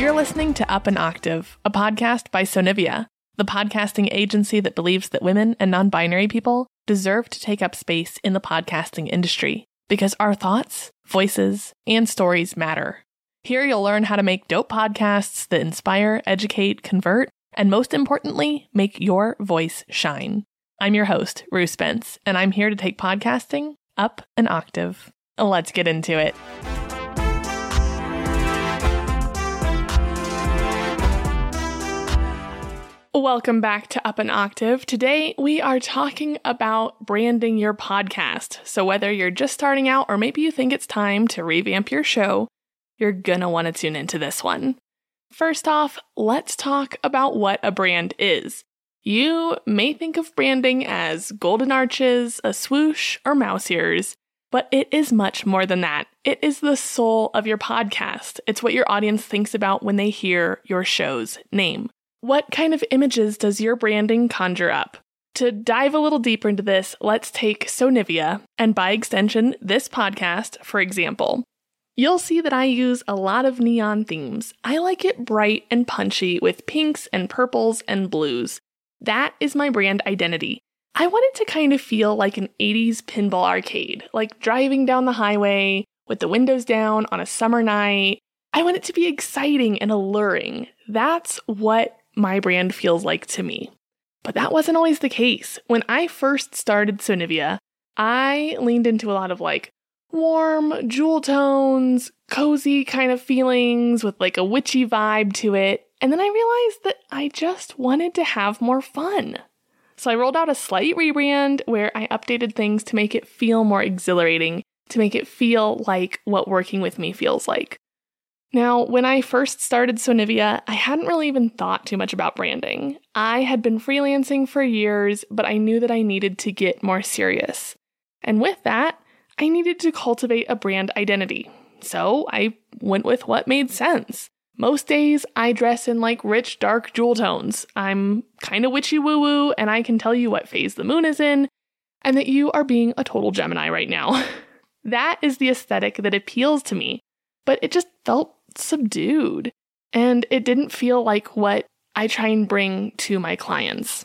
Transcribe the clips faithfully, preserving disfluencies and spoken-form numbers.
You're listening to Up an Octave, a podcast by Sonivia, the podcasting agency that believes that women and non-binary people deserve to take up space in the podcasting industry because our thoughts, voices, and stories matter. Here you'll learn how to make dope podcasts that inspire, educate, convert, and most importantly, make your voice shine. I'm your host, Rue Spence, and I'm here to take podcasting up an octave. Let's get into it. Welcome back to Up an Octave. Today, we are talking about branding your podcast. So whether you're just starting out or maybe you think it's time to revamp your show, you're gonna want to tune into this one. First off, let's talk about what a brand is. You may think of branding as golden arches, a swoosh, or mouse ears, but it is much more than that. It is the soul of your podcast. It's what your audience thinks about when they hear your show's name. What kind of images does your branding conjure up? To dive a little deeper into this, let's take Sonivia, and by extension, this podcast, for example. You'll see that I use a lot of neon themes. I like it bright and punchy with pinks and purples and blues. That is my brand identity. I want it to kind of feel like an eighties pinball arcade, like driving down the highway with the windows down on a summer night. I want it to be exciting and alluring. That's what my brand feels like to me. But that wasn't always the case. When I first started Sonivia, I leaned into a lot of like warm jewel tones, cozy kind of feelings with like a witchy vibe to it. And then I realized that I just wanted to have more fun. So I rolled out a slight rebrand where I updated things to make it feel more exhilarating, to make it feel like what working with me feels like. Now, when I first started Sonivia, I hadn't really even thought too much about branding. I had been freelancing for years, but I knew that I needed to get more serious. And with that, I needed to cultivate a brand identity. So I went with what made sense. Most days, I dress in like rich, dark jewel tones. I'm kind of witchy woo-woo, and I can tell you what phase the moon is in, and that you are being a total Gemini right now. That is the aesthetic that appeals to me, but it just felt subdued, and it didn't feel like what I try and bring to my clients.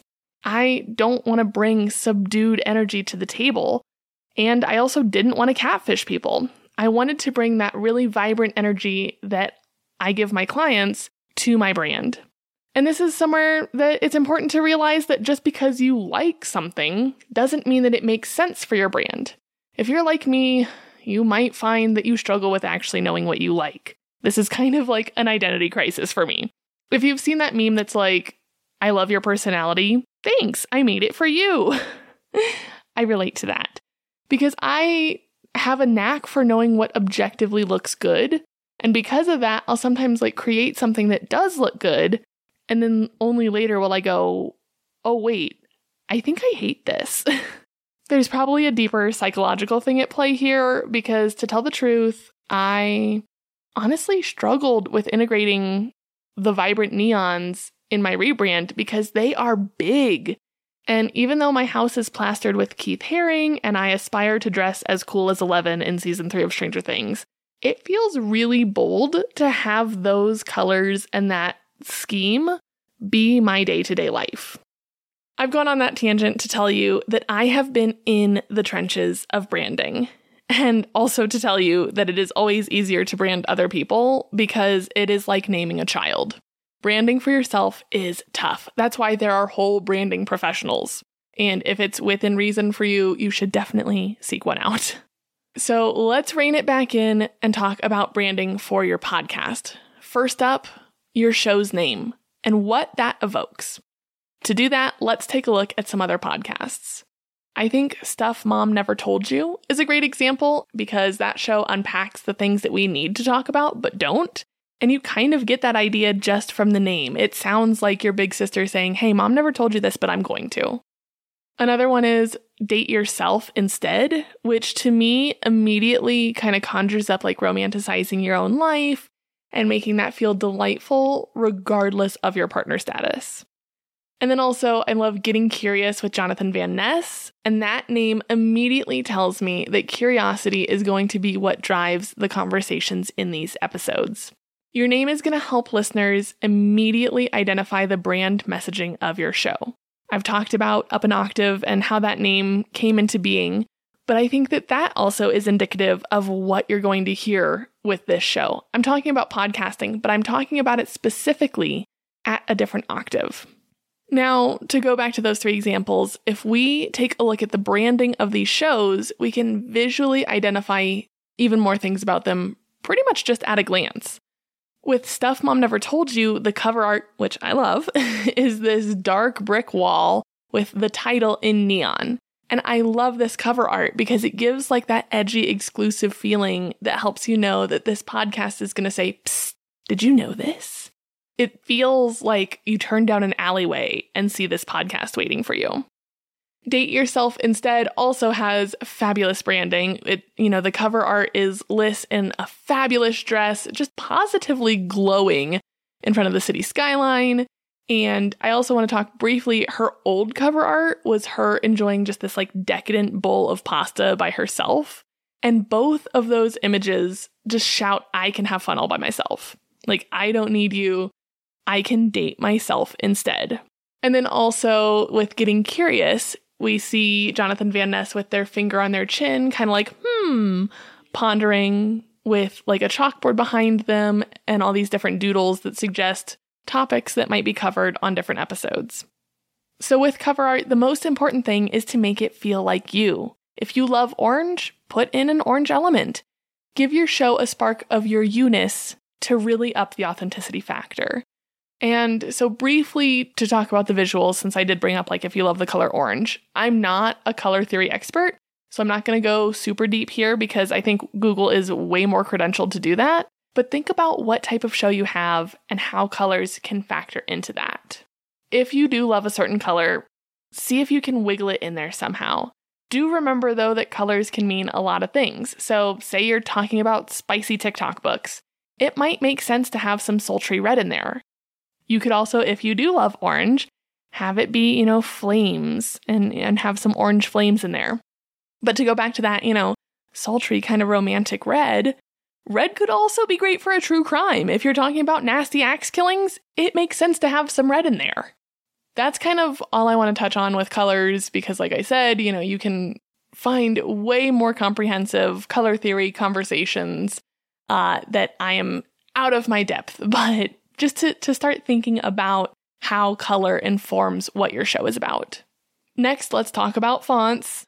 I don't want to bring subdued energy to the table, and I also didn't want to catfish people. I wanted to bring that really vibrant energy that I give my clients to my brand. And this is somewhere that it's important to realize that just because you like something doesn't mean that it makes sense for your brand. If you're like me, you might find that you struggle with actually knowing what you like. This is kind of like an identity crisis for me. If you've seen that meme that's like, I love your personality, thanks, I made it for you. I relate to that because I have a knack for knowing what objectively looks good. And because of that, I'll sometimes like create something that does look good. And then only later will I go, oh, wait, I think I hate this. There's probably a deeper psychological thing at play here because to tell the truth, I honestly struggled with integrating the vibrant neons in my rebrand because they are big. And even though my house is plastered with Keith Haring and I aspire to dress as cool as Eleven in season three of Stranger Things, it feels really bold to have those colors and that scheme be my day-to-day life. I've gone on that tangent to tell you that I have been in the trenches of branding. And also to tell you that it is always easier to brand other people because it is like naming a child. Branding for yourself is tough. That's why there are whole branding professionals. And if it's within reason for you, you should definitely seek one out. So let's rein it back in and talk about branding for your podcast. First up, your show's name and what that evokes. To do that, let's take a look at some other podcasts. I think Stuff Mom Never Told You is a great example because that show unpacks the things that we need to talk about but don't. And you kind of get that idea just from the name. It sounds like your big sister saying, hey, mom never told you this, but I'm going to. Another one is Date Yourself Instead, which to me immediately kind of conjures up like romanticizing your own life and making that feel delightful regardless of your partner status. And then also, I love Getting Curious with Jonathan Van Ness, and that name immediately tells me that curiosity is going to be what drives the conversations in these episodes. Your name is going to help listeners immediately identify the brand messaging of your show. I've talked about Up an Octave and how that name came into being, but I think that that also is indicative of what you're going to hear with this show. I'm talking about podcasting, but I'm talking about it specifically at a different octave. Now, to go back to those three examples, if we take a look at the branding of these shows, we can visually identify even more things about them pretty much just at a glance. With Stuff Mom Never Told You, the cover art, which I love, is this dark brick wall with the title in neon. And I love this cover art because it gives like that edgy, exclusive feeling that helps you know that this podcast is going to say, psst, did you know this? It feels like you turn down an alleyway and see this podcast waiting for you. Date Yourself Instead also has fabulous branding. It, you know, the cover art is Liz in a fabulous dress, just positively glowing in front of the city skyline. And I also want to talk briefly, her old cover art was her enjoying just this like decadent bowl of pasta by herself. And both of those images just shout, I can have fun all by myself. Like, I don't need you. I can date myself instead. And then also with Getting Curious, we see Jonathan Van Ness with their finger on their chin, kind of like, hmm, pondering with like a chalkboard behind them and all these different doodles that suggest topics that might be covered on different episodes. So with cover art, the most important thing is to make it feel like you. If you love orange, put in an orange element. Give your show a spark of your you-ness to really up the authenticity factor. And so briefly to talk about the visuals, since I did bring up like if you love the color orange, I'm not a color theory expert, so I'm not going to go super deep here because I think Google is way more credentialed to do that. But think about what type of show you have and how colors can factor into that. If you do love a certain color, see if you can wiggle it in there somehow. Do remember though that colors can mean a lot of things. So say you're talking about spicy TikTok books, it might make sense to have some sultry red in there. You could also, if you do love orange, have it be, you know, flames and, and have some orange flames in there. But to go back to that, you know, sultry kind of romantic red, red could also be great for a true crime. If you're talking about nasty axe killings, it makes sense to have some red in there. That's kind of all I want to touch on with colors because, like I said, you know, you can find way more comprehensive color theory conversations uh, that I am out of my depth, but just to, to start thinking about how color informs what your show is about. Next, let's talk about fonts.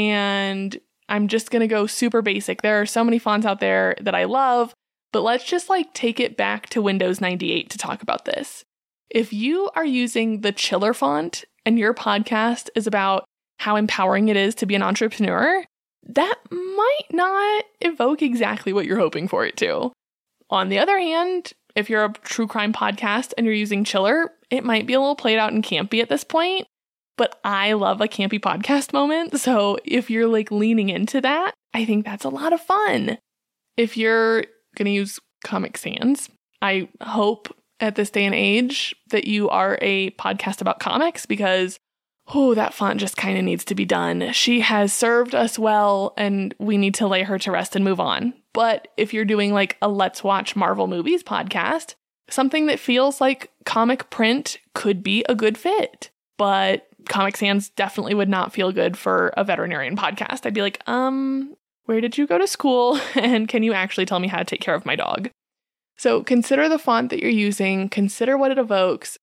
And I'm just going to go super basic. There are so many fonts out there that I love, but let's just like take it back to Windows ninety-eight to talk about this. If you are using the Chiller font and your podcast is about how empowering it is to be an entrepreneur, that might not evoke exactly what you're hoping for it to. On the other hand, if you're a true crime podcast and you're using Chiller, it might be a little played out and campy at this point, but I love a campy podcast moment. So if you're like leaning into that, I think that's a lot of fun. If you're going to use Comic Sans, I hope at this day and age that you are a podcast about comics because, oh, that font just kind of needs to be done. She has served us well and we need to lay her to rest and move on. But if you're doing like a Let's Watch Marvel Movies podcast, something that feels like comic print could be a good fit. But Comic Sans definitely would not feel good for a veterinarian podcast. I'd be like, um, where did you go to school? And can you actually tell me how to take care of my dog? So consider the font that you're using, consider what it evokes,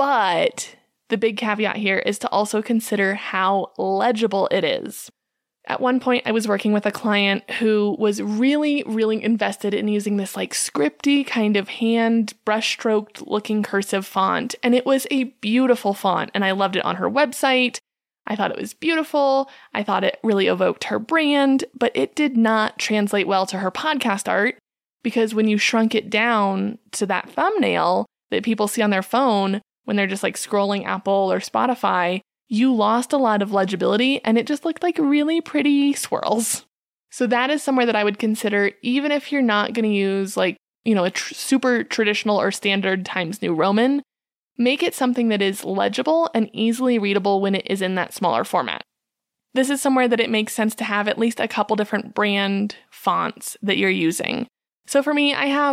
but the big caveat here is to also consider how legible it is. At one point, I was working with a client who was really, really invested in using this like scripty kind of hand brushstroked looking cursive font. And it was a beautiful font and I loved it on her website. I thought it was beautiful. I thought it really evoked her brand, but it did not translate well to her podcast art because when you shrunk it down to that thumbnail that people see on their phone when they're just like scrolling Apple or Spotify, you lost a lot of legibility and it just looked like really pretty swirls. So that is somewhere that I would consider, even if you're not going to use like, you know, a tr- super traditional or standard Times New Roman, make it something that is legible and easily readable when it is in that smaller format. This is somewhere that it makes sense to have at least a couple different brand fonts that you're using. So for me, I have like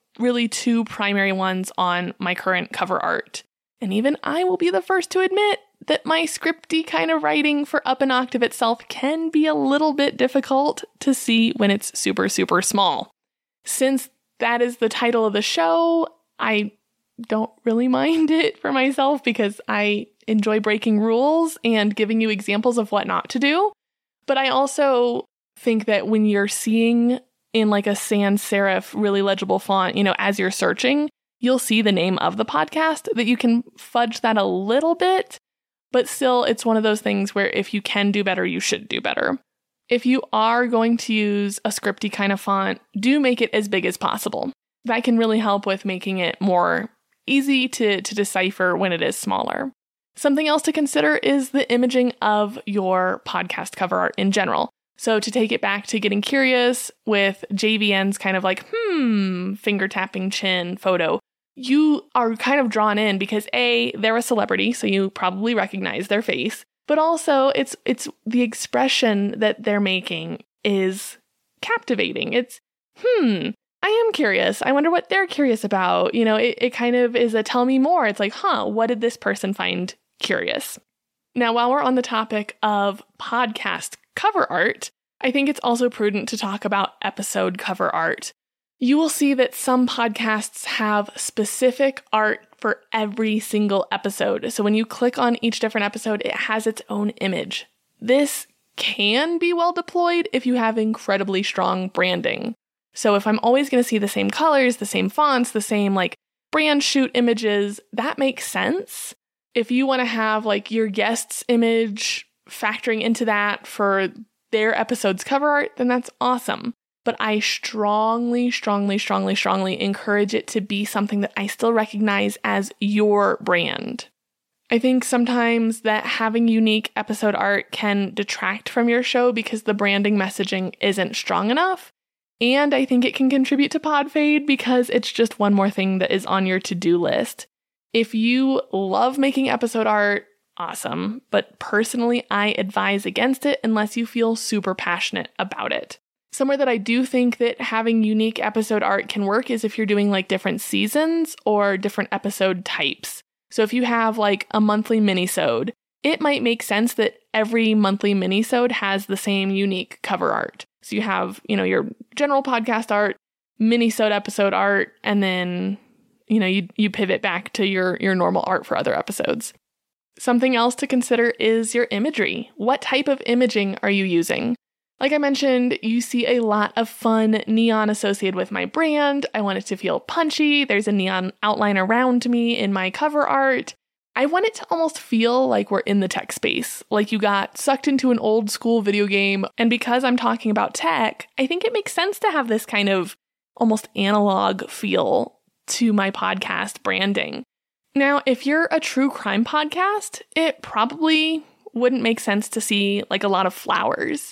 really two primary ones on my current cover art. And even I will be the first to admit that my scripty kind of writing for Up an Octave itself can be a little bit difficult to see when it's super, super small. Since that is the title of the show, I don't really mind it for myself because I enjoy breaking rules and giving you examples of what not to do. But I also think that when you're seeing in like a sans serif, really legible font, you know, as you're searching, you'll see the name of the podcast, that you can fudge that a little bit. But still, it's one of those things where if you can do better, you should do better. If you are going to use a scripty kind of font, do make it as big as possible. That can really help with making it more easy to, to decipher when it is smaller. Something else to consider is the imaging of your podcast cover art in general. So to take it back to Getting Curious with J V N's kind of like, hmm, finger tapping chin photo, you are kind of drawn in because A, they're a celebrity, so you probably recognize their face, but also it's it's the expression that they're making is captivating. It's, hmm, I am curious. I wonder what they're curious about. You know, it, it kind of is a tell me more. It's like, huh, what did this person find curious? Now, while we're on the topic of podcast cover art, I think it's also prudent to talk about episode cover art. You will see that some podcasts have specific art for every single episode. So when you click on each different episode, it has its own image. This can be well deployed if you have incredibly strong branding. So if I'm always going to see the same colors, the same fonts, the same like brand shoot images, that makes sense. If you want to have like your guest's image factoring into that for their episode's cover art, then that's awesome. But I strongly, strongly, strongly, strongly encourage it to be something that I still recognize as your brand. I think sometimes that having unique episode art can detract from your show because the branding messaging isn't strong enough. And I think it can contribute to pod fade because it's just one more thing that is on your to-do list. If you love making episode art, awesome. But personally, I advise against it unless you feel super passionate about it. Somewhere that I do think that having unique episode art can work is if you're doing like different seasons or different episode types. So if you have like a monthly minisode, it might make sense that every monthly minisode has the same unique cover art. So you have, you know, your general podcast art, minisode episode art, and then, you know, you you pivot back to your your normal art for other episodes. Something else to consider is your imagery. What type of imaging are you using? Like I mentioned, you see a lot of fun neon associated with my brand. I want it to feel punchy. There's a neon outline around me in my cover art. I want it to almost feel like we're in the tech space, like you got sucked into an old school video game. And because I'm talking about tech, I think it makes sense to have this kind of almost analog feel to my podcast branding. Now, if you're a true crime podcast, it probably wouldn't make sense to see like a lot of flowers.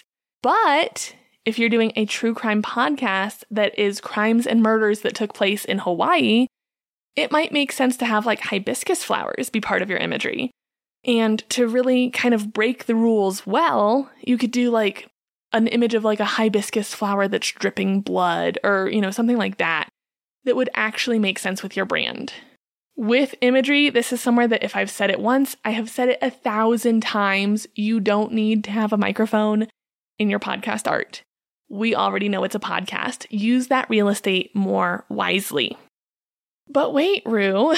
But if you're doing a true crime podcast that is crimes and murders that took place in Hawaii, it might make sense to have like hibiscus flowers be part of your imagery. And to really kind of break the rules well, you could do like an image of like a hibiscus flower that's dripping blood or, you know, something like that, that would actually make sense with your brand. With imagery, this is somewhere that if I've said it once, I have said it a thousand times. You don't need to have a microphone in your podcast art. We already know it's a podcast. Use that real estate more wisely. But wait, Rue,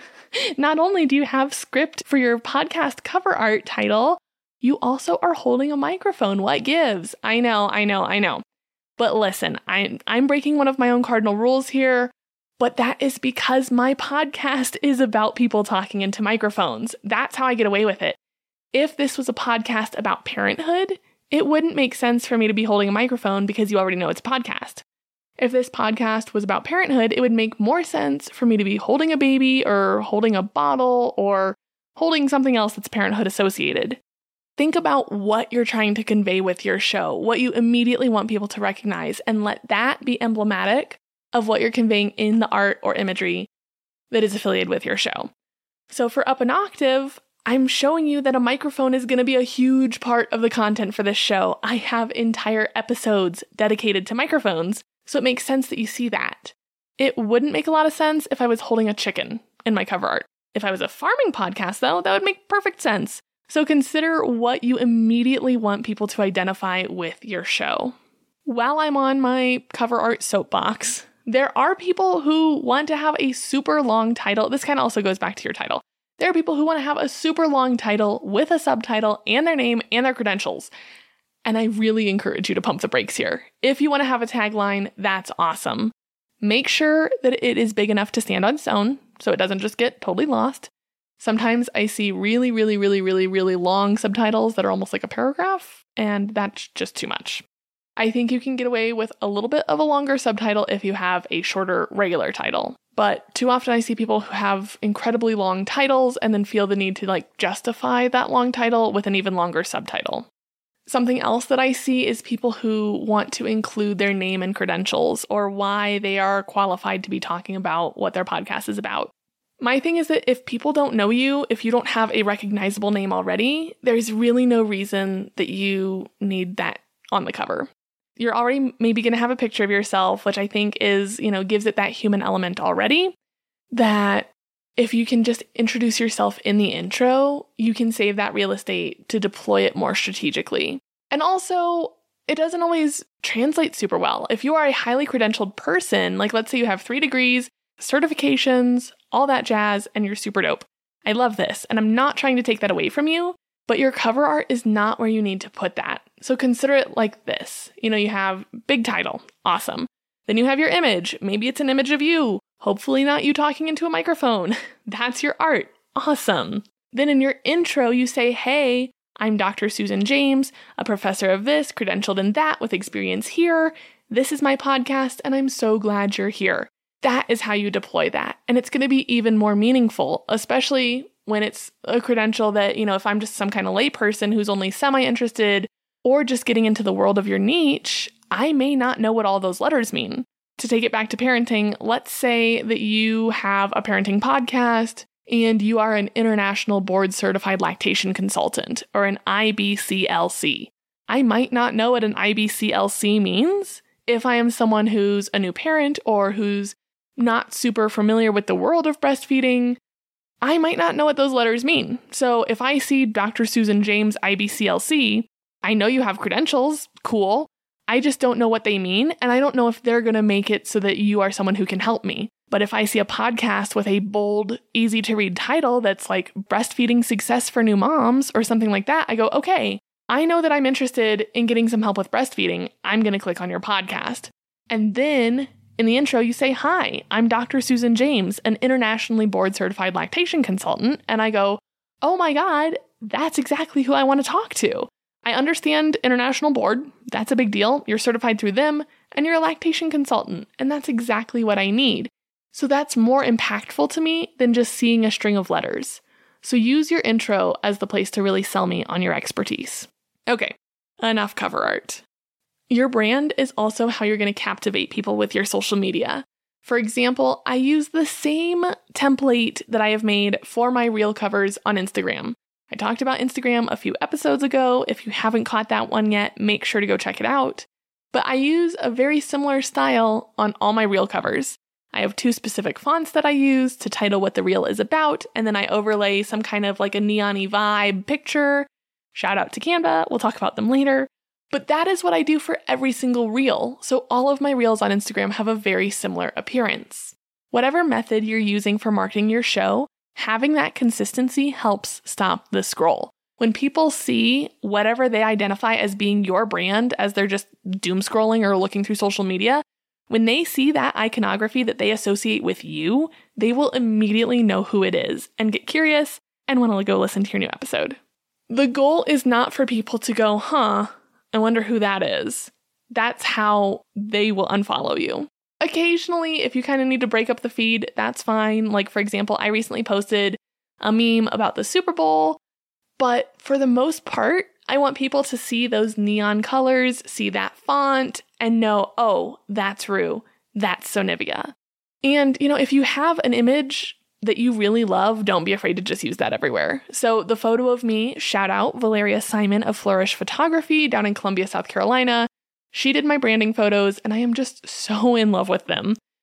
not only do you have script for your podcast cover art title, you also are holding a microphone. What gives? I know, I know, I know. But listen, I'm, I'm breaking one of my own cardinal rules here, but that is because my podcast is about people talking into microphones. That's how I get away with it. If this was a podcast about parenthood, it wouldn't make sense for me to be holding a microphone because you already know it's a podcast. If this podcast was about parenthood, it would make more sense for me to be holding a baby or holding a bottle or holding something else that's parenthood associated. Think about what you're trying to convey with your show, what you immediately want people to recognize, and let that be emblematic of what you're conveying in the art or imagery that is affiliated with your show. So for Up an Octave, I'm showing you that a microphone is going to be a huge part of the content for this show. I have entire episodes dedicated to microphones, so it makes sense that you see that. It wouldn't make a lot of sense if I was holding a chicken in my cover art. If I was a farming podcast, though, that would make perfect sense. So consider what you immediately want people to identify with your show. While I'm on my cover art soapbox, there are people who want to have a super long title. This kind of also goes back to your title. There are people who want to have a super long title with a subtitle and their name and their credentials. And I really encourage you to pump the brakes here. If you want to have a tagline, that's awesome. Make sure that it is big enough to stand on its own, so it doesn't just get totally lost. Sometimes I see really, really, really, really, really long subtitles that are almost like a paragraph, and that's just too much. I think you can get away with a little bit of a longer subtitle if you have a shorter regular title. But too often I see people who have incredibly long titles and then feel the need to like justify that long title with an even longer subtitle. Something else that I see is people who want to include their name and credentials or why they are qualified to be talking about what their podcast is about. My thing is that if people don't know you, if you don't have a recognizable name already, there's really no reason that you need that on the cover. You're already maybe going to have a picture of yourself, which I think is, you know, gives it that human element already, that if you can just introduce yourself in the intro, you can save that real estate to deploy it more strategically. And also, it doesn't always translate super well. If you are a highly credentialed person, like let's say you have three degrees, certifications, all that jazz, and you're super dope. I love this, and I'm not trying to take that away from you, but your cover art is not where you need to put that. So consider it like this. You know, you have big title, awesome. Then you have your image. Maybe it's an image of you. Hopefully not you talking into a microphone. That's your art. Awesome. Then in your intro, you say, hey, I'm Doctor Susan James, a professor of this, credentialed in that, with experience here. This is my podcast, and I'm so glad you're here. That is how you deploy that. And it's going to be even more meaningful, especially when it's a credential that, you know, if I'm just some kind of layperson who's only semi-interested or just getting into the world of your niche, I may not know what all those letters mean. To take it back to parenting, let's say that you have a parenting podcast and you are an international board certified lactation consultant or an I B C L C. I might not know what an I B C L C means if I am someone who's a new parent or who's not super familiar with the world of breastfeeding. I might not know what those letters mean. So if I see Doctor Susan James I B C L C, I know you have credentials, cool. I just don't know what they mean, and I don't know if they're going to make it so that you are someone who can help me. But if I see a podcast with a bold, easy-to-read title that's like Breastfeeding Success for New Moms or something like that, I go, okay, I know that I'm interested in getting some help with breastfeeding. I'm going to click on your podcast. And then in the intro, you say, hi, I'm Doctor Susan James, an internationally board-certified lactation consultant. And I go, oh my God, that's exactly who I want to talk to. I understand international board. That's a big deal. You're certified through them, and you're a lactation consultant, and that's exactly what I need. So that's more impactful to me than just seeing a string of letters. So use your intro as the place to really sell me on your expertise. Okay, enough cover art. Your brand is also how you're going to captivate people with your social media. For example, I use the same template that I have made for my reel covers on Instagram. I talked about Instagram a few episodes ago. If you haven't caught that one yet, make sure to go check it out. But I use a very similar style on all my reel covers. I have two specific fonts that I use to title what the reel is about, and then I overlay some kind of like a neon-y vibe picture. Shout out to Canva. We'll talk about them later. But that is what I do for every single reel. So all of my reels on Instagram have a very similar appearance. Whatever method you're using for marketing your show, having that consistency helps stop the scroll. When people see whatever they identify as being your brand as they're just doom scrolling or looking through social media, when they see that iconography that they associate with you, they will immediately know who it is and get curious and want to go listen to your new episode. The goal is not for people to go, huh, I wonder who that is. That's how they will unfollow you. Occasionally, if you kind of need to break up the feed, that's fine. Like, for example, I recently posted a meme about the Super Bowl, but for the most part, I want people to see those neon colors, see that font, and know, oh, that's Rue. That's Sonivia. And, you know, if you have an image that you really love, don't be afraid to just use that everywhere. So the photo of me, shout out Valeria Simon of Flourish Photography down in Columbia, South Carolina. She did my branding photos, and I am just so in love with them.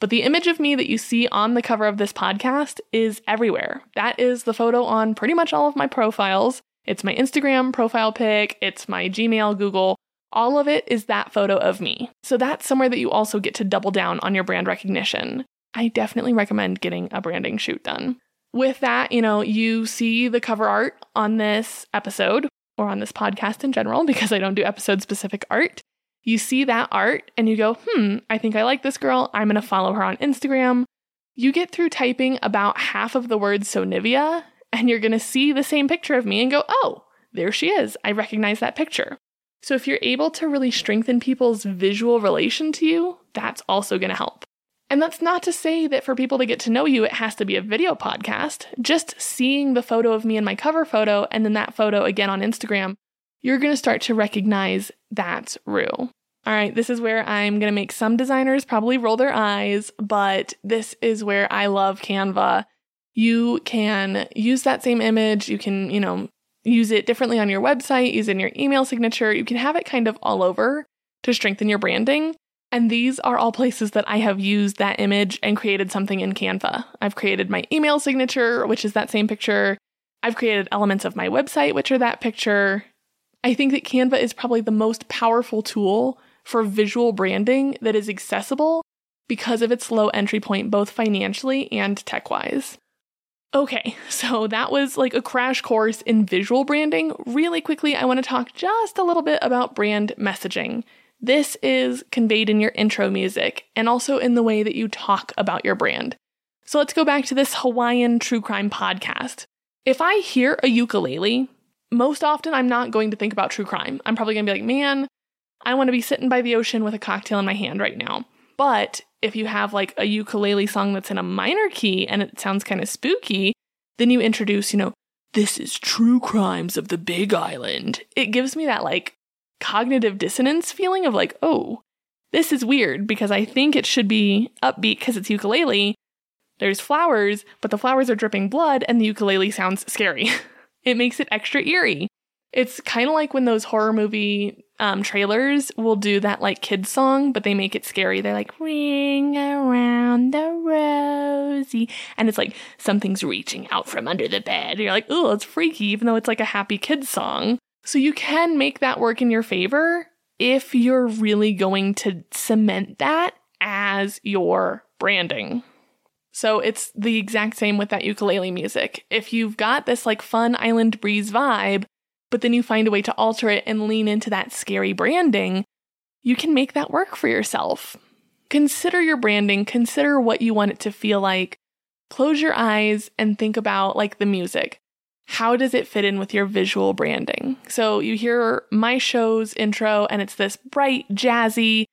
But the image of me that you see on the cover of this podcast is everywhere. That is the photo on pretty much all of my profiles. It's my Instagram profile pic, it's my Gmail, Google. All of it is that photo of me. So that's somewhere that you also get to double down on your brand recognition. I definitely recommend getting a branding shoot done. With that, you know, you see the cover art on this episode or on this podcast in general, because I don't do episode-specific art. You see that art and you go, hmm, I think I like this girl. I'm going to follow her on Instagram. You get through typing about half of the word Sonivia, and you're going to see the same picture of me and go, oh, there she is. I recognize that picture. So if you're able to really strengthen people's visual relation to you, that's also going to help. And that's not to say that for people to get to know you, it has to be a video podcast. Just seeing the photo of me in my cover photo and then that photo again on Instagram, you're going to start to recognize that's Rue. All right, this is where I'm going to make some designers probably roll their eyes, but this is where I love Canva. You can use that same image. You can, you know, use it differently on your website, use it in your email signature. You can have it kind of all over to strengthen your branding. And these are all places that I have used that image and created something in Canva. I've created my email signature, which is that same picture. I've created elements of my website, which are that picture. I think that Canva is probably the most powerful tool for visual branding that is accessible because of its low entry point, both financially and tech-wise. Okay, so that was like a crash course in visual branding. Really quickly, I want to talk just a little bit about brand messaging. This is conveyed in your intro music and also in the way that you talk about your brand. So let's go back to this Hawaiian true crime podcast. If I hear a ukulele, most often I'm not going to think about true crime. I'm probably going to be like, man, I want to be sitting by the ocean with a cocktail in my hand right now. But if you have like a ukulele song that's in a minor key and it sounds kind of spooky, then you introduce, you know, this is True Crimes of the Big Island. It gives me that like cognitive dissonance feeling of like, oh, this is weird because I think it should be upbeat because it's ukulele. There's flowers, but the flowers are dripping blood and the ukulele sounds scary. It makes it extra eerie. It's kind of like when those horror movie um, trailers will do that like kids song, but they make it scary. They're like, ring around the rosy. And it's like something's reaching out from under the bed. And you're like, oh, it's freaky, even though it's like a happy kids song. So you can make that work in your favor if you're really going to cement that as your branding. So it's the exact same with that ukulele music. If you've got this like fun island breeze vibe, but then you find a way to alter it and lean into that scary branding, you can make that work for yourself. Consider your branding, consider what you want it to feel like. Close your eyes and think about like the music. How does it fit in with your visual branding? So you hear my show's intro and it's this bright, jazzy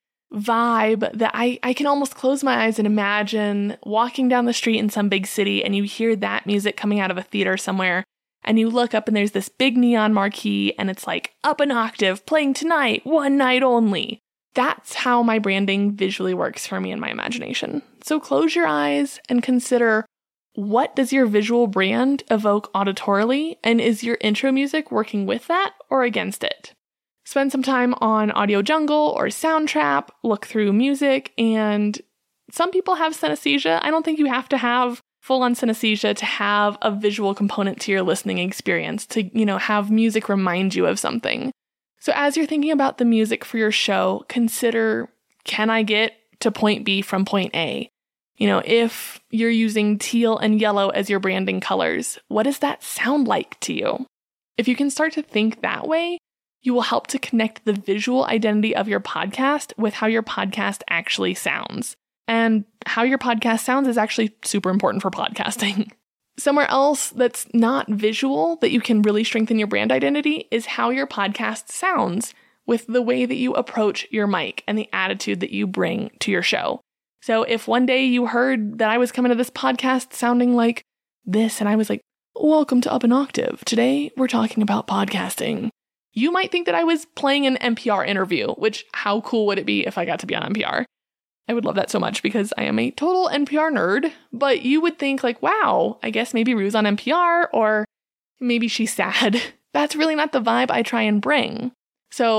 vibe that I, I can almost close my eyes and imagine walking down the street in some big city and you hear that music coming out of a theater somewhere and you look up and there's this big neon marquee and it's like up an octave, playing tonight, one night only. That's how my branding visually works for me in my imagination. So close your eyes and consider, what does your visual brand evoke auditorily, and is your intro music working with that or against it? Spend some time on Audio Jungle or Soundtrap, look through music, and some people have synesthesia. I don't think you have to have full-on synesthesia to have a visual component to your listening experience, to, you know, have music remind you of something. So as you're thinking about the music for your show, consider, can I get to point B from point A? You know, if you're using teal and yellow as your branding colors, what does that sound like to you? If you can start to think that way, you will help to connect the visual identity of your podcast with how your podcast actually sounds. And how your podcast sounds is actually super important for podcasting. Somewhere else that's not visual that you can really strengthen your brand identity is how your podcast sounds with the way that you approach your mic and the attitude that you bring to your show. So if one day you heard that I was coming to this podcast sounding like this and I was like, welcome to Up an Octave. Today we're talking about podcasting. You might think that I was playing an N P R interview, which how cool would it be if I got to be on N P R? I would love that so much because I am a total N P R nerd, but you would think like, wow, I guess maybe Rue's on N P R or maybe she's sad. That's really not the vibe I try and bring. So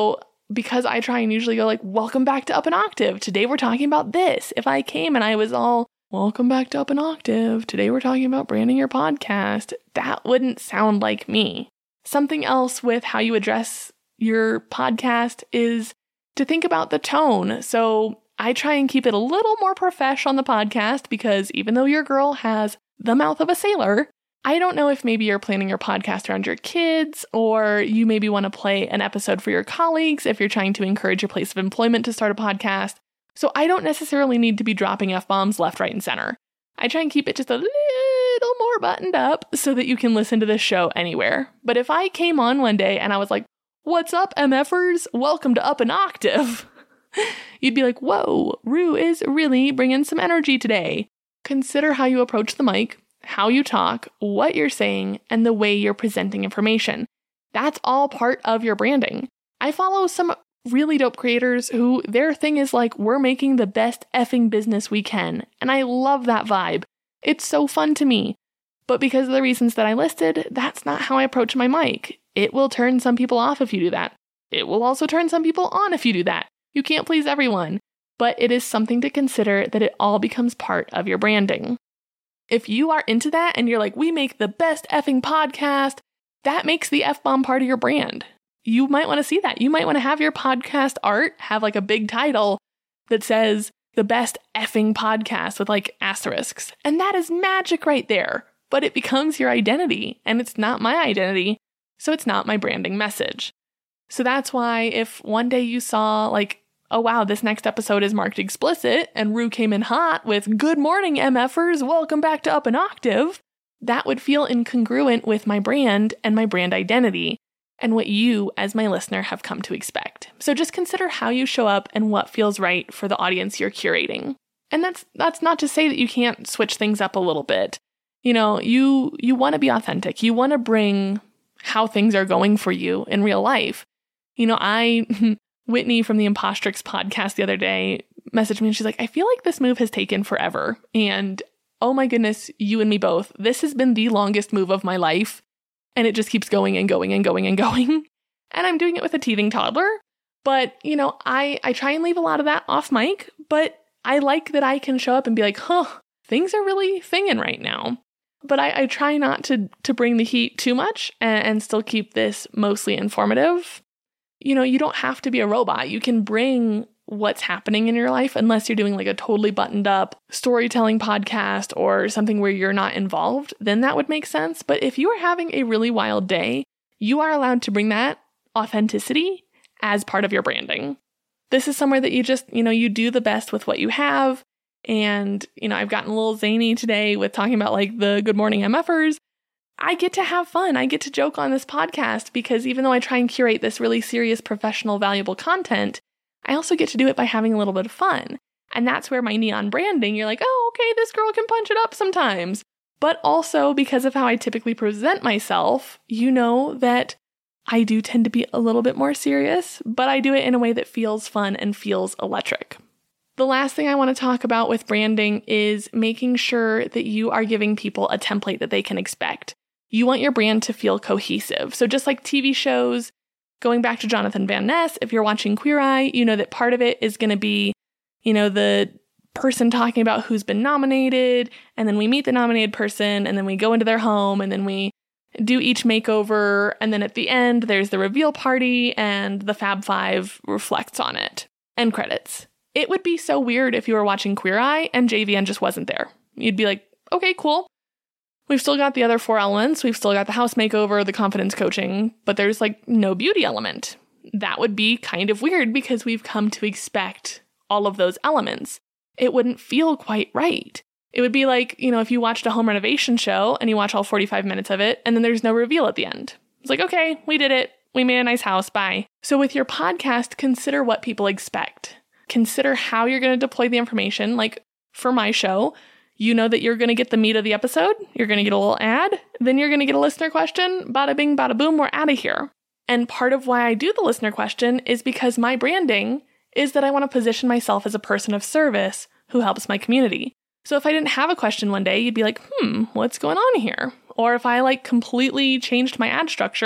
because I try and usually go like, welcome back to Up an Octave. Today we're talking about this. If I came and I was all, welcome back to Up an Octave. Today we're talking about branding your podcast. That wouldn't sound like me. Something else with how you address your podcast is to think about the tone. So I try and keep it a little more profesh on the podcast because even though your girl has the mouth of a sailor, I don't know if maybe you're planning your podcast around your kids, or you maybe want to play an episode for your colleagues if you're trying to encourage your place of employment to start a podcast. So I don't necessarily need to be dropping F-bombs left, right, and center. I try and keep it just a little more buttoned up so that you can listen to this show anywhere. But if I came on one day and I was like, what's up, M Fers? Welcome to Up an Octave. You'd be like, whoa, Rue is really bringing some energy today. Consider how you approach the mic, how you talk, what you're saying, and the way you're presenting information. That's all part of your branding. I follow some really dope creators who their thing is like, we're making the best effing business we can. And I love that vibe. It's so fun to me. But because of the reasons that I listed, that's not how I approach my mic. It will turn some people off if you do that. It will also turn some people on if you do that. You can't please everyone. But it is something to consider that it all becomes part of your branding. If you are into that and you're like, we make the best effing podcast, that makes the F-bomb part of your brand. You might want to see that. You might want to have your podcast art have like a big title that says the best effing podcast with like asterisks. And that is magic right there. But it becomes your identity and it's not my identity. So it's not my branding message. So that's why if one day you saw like, oh wow, this next episode is marked explicit, and Rue came in hot with, good morning, M Fers, welcome back to Up an Octave, that would feel incongruent with my brand and my brand identity, and what you, as my listener, have come to expect. So just consider how you show up and what feels right for the audience you're curating. And that's that's not to say that you can't switch things up a little bit. You know, you you want to be authentic. You want to bring how things are going for you in real life. You know, I... Whitney from the Impostrix podcast the other day messaged me and she's like, I feel like this move has taken forever. And oh my goodness, you and me both. This has been the longest move of my life. And it just keeps going and going and going and going. And I'm doing it with a teething toddler. But, you know, I, I try and leave a lot of that off mic. But I like that I can show up and be like, huh, things are really thinging right now. But I, I try not to, to bring the heat too much and, and still keep this mostly informative. You know, you don't have to be a robot. You can bring what's happening in your life unless you're doing like a totally buttoned up storytelling podcast or something where you're not involved, then that would make sense. But if you are having a really wild day, you are allowed to bring that authenticity as part of your branding. This is somewhere that you just, you know, you do the best with what you have. And, you know, I've gotten a little zany today with talking about like the Good Morning M Fers. I get to have fun. I get to joke on this podcast because even though I try and curate this really serious, professional, valuable content, I also get to do it by having a little bit of fun. And that's where my neon branding, you're like, oh, okay, this girl can punch it up sometimes. But also because of how I typically present myself, you know that I do tend to be a little bit more serious, but I do it in a way that feels fun and feels electric. The last thing I want to talk about with branding is making sure that you are giving people a template that they can expect. You want your brand to feel cohesive. So just like T V shows, going back to Jonathan Van Ness, if you're watching Queer Eye, you know that part of it is going to be, you know, the person talking about who's been nominated, and then we meet the nominated person, and then we go into their home, and then we do each makeover, and then at the end, there's the reveal party, and the Fab Five reflects on it. End credits. It would be so weird if you were watching Queer Eye and J V N just wasn't there. You'd be like, okay, cool. We've still got the other four elements. We've still got the house makeover, the confidence coaching, but there's like no beauty element. That would be kind of weird because we've come to expect all of those elements. It wouldn't feel quite right. It would be like, you know, if you watched a home renovation show and you watch all forty-five minutes of it and then there's no reveal at the end. It's like, okay, we did it. We made a nice house. Bye. So with your podcast, consider what people expect. Consider how you're going to deploy the information. Like for my show, you know that you're going to get the meat of the episode. You're going to get a little ad. Then you're going to get a listener question. Bada bing, bada boom, we're out of here. And part of why I do the listener question is because my branding is that I want to position myself as a person of service who helps my community. So if I didn't have a question one day, you'd be like, hmm, what's going on here? Or if I like completely changed my ad structure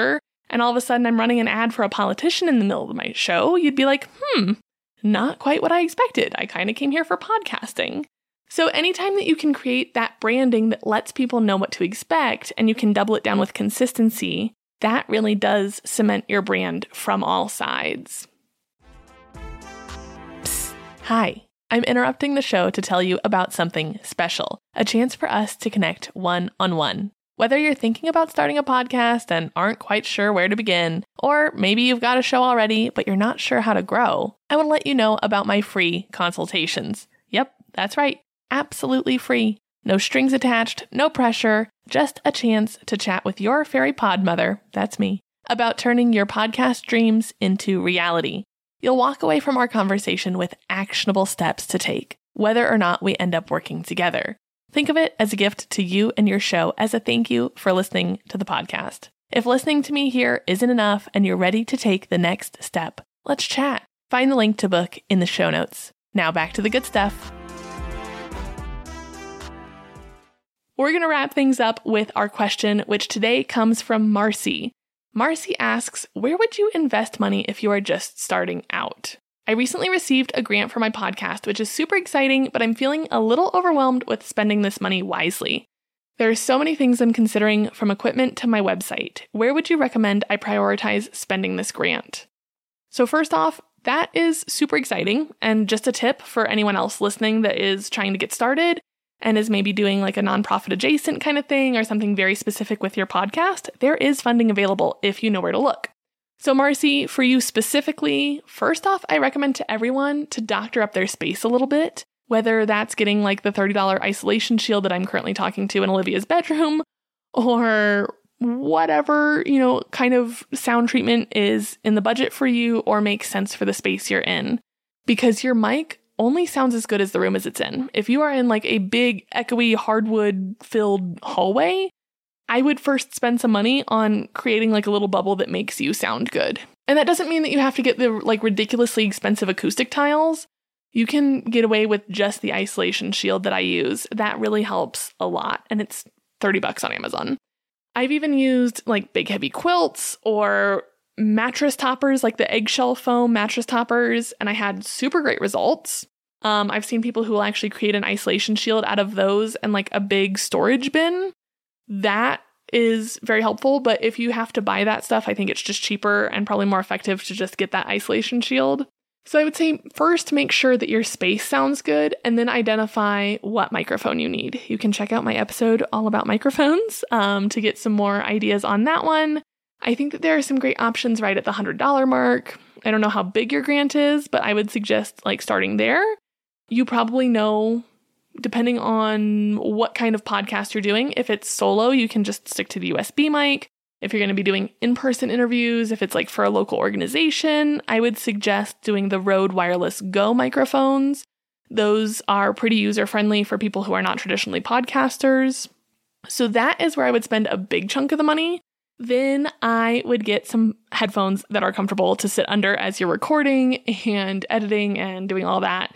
and all of a sudden I'm running an ad for a politician in the middle of my show, you'd be like, hmm, not quite what I expected. I kind of came here for podcasting. So anytime that you can create that branding that lets people know what to expect and you can double it down with consistency, that really does cement your brand from all sides. Psst. Hi, I'm interrupting the show to tell you about something special, a chance for us to connect one-on-one. Whether you're thinking about starting a podcast and aren't quite sure where to begin, or maybe you've got a show already, but you're not sure how to grow, I want to let you know about my free consultations. Yep, that's right. Absolutely free. No strings attached, no pressure, just a chance to chat with your fairy pod mother, that's me, about turning your podcast dreams into reality. You'll walk away from our conversation with actionable steps to take, whether or not we end up working together. Think of it as a gift to you and your show as a thank you for listening to the podcast. If listening to me here isn't enough and you're ready to take the next step, let's chat. Find the link to book in the show notes. Now back to the good stuff. We're going to wrap things up with our question, which today comes from Marcy. Marcy asks, where would you invest money if you are just starting out? I recently received a grant for my podcast, which is super exciting, but I'm feeling a little overwhelmed with spending this money wisely. There are so many things I'm considering, from equipment to my website. Where would you recommend I prioritize spending this grant? So first off, that is super exciting, and just a tip for anyone else listening that is trying to get started and is maybe doing like a nonprofit adjacent kind of thing or something very specific with your podcast, there is funding available if you know where to look. So Marcy, for you specifically, first off, I recommend to everyone to doctor up their space a little bit, whether that's getting like the thirty dollars isolation shield that I'm currently talking to in Olivia's bedroom, or whatever, you know, kind of sound treatment is in the budget for you or makes sense for the space you're in. Because your mic only sounds as good as the room as it's in. If you are in like a big, echoey, hardwood-filled hallway, I would first spend some money on creating like a little bubble that makes you sound good. And that doesn't mean that you have to get the like ridiculously expensive acoustic tiles. You can get away with just the isolation shield that I use. That really helps a lot. And it's thirty bucks on Amazon. I've even used like big heavy quilts or mattress toppers, like the eggshell foam mattress toppers, and I had super great results. Um, I've seen people who will actually create an isolation shield out of those and like a big storage bin. That is very helpful, but if you have to buy that stuff, I think it's just cheaper and probably more effective to just get that isolation shield. So I would say first make sure that your space sounds good and then identify what microphone you need. You can check out my episode all about microphones um, to get some more ideas on that one. I think that there are some great options right at the one hundred dollars mark. I don't know how big your grant is, but I would suggest like starting there. You probably know, depending on what kind of podcast you're doing, if it's solo, you can just stick to the U S B mic. If you're going to be doing in-person interviews, if it's like for a local organization, I would suggest doing the Rode Wireless Go microphones. Those are pretty user-friendly for people who are not traditionally podcasters. So that is where I would spend a big chunk of the money. Then I would get some headphones that are comfortable to sit under as you're recording and editing and doing all that.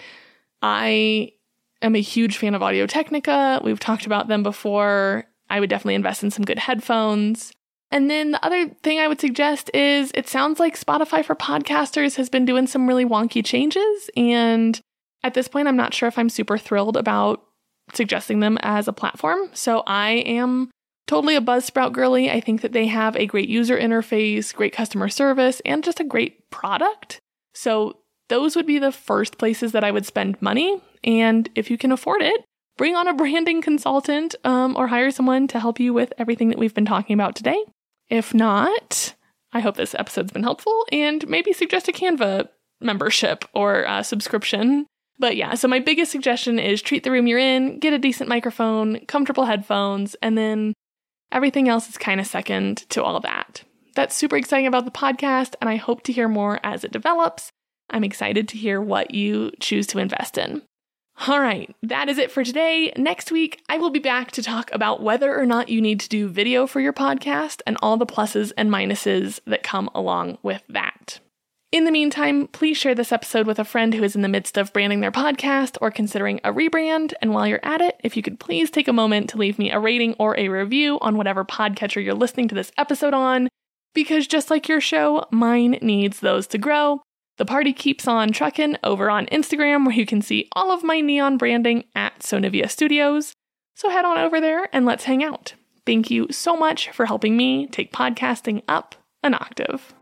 I am a huge fan of Audio-Technica. We've talked about them before. I would definitely invest in some good headphones. And then the other thing I would suggest is it sounds like Spotify for podcasters has been doing some really wonky changes. And at this point, I'm not sure if I'm super thrilled about suggesting them as a platform. So I am totally a Buzzsprout girly. I think that they have a great user interface, great customer service, and just a great product. So those would be the first places that I would spend money. And if you can afford it, bring on a branding consultant um, or hire someone to help you with everything that we've been talking about today. If not, I hope this episode's been helpful and maybe suggest a Canva membership or a subscription. But yeah, so my biggest suggestion is treat the room you're in, get a decent microphone, comfortable headphones, and then everything else is kind of second to all of that. That's super exciting about the podcast, and I hope to hear more as it develops. I'm excited to hear what you choose to invest in. All right, that is it for today. Next week, I will be back to talk about whether or not you need to do video for your podcast and all the pluses and minuses that come along with that. In the meantime, please share this episode with a friend who is in the midst of branding their podcast or considering a rebrand. And while you're at it, if you could please take a moment to leave me a rating or a review on whatever podcatcher you're listening to this episode on. Because just like your show, mine needs those to grow. The party keeps on trucking over on Instagram, where you can see all of my neon branding at Sonivia Studios. So head on over there and let's hang out. Thank you so much for helping me take podcasting up an octave.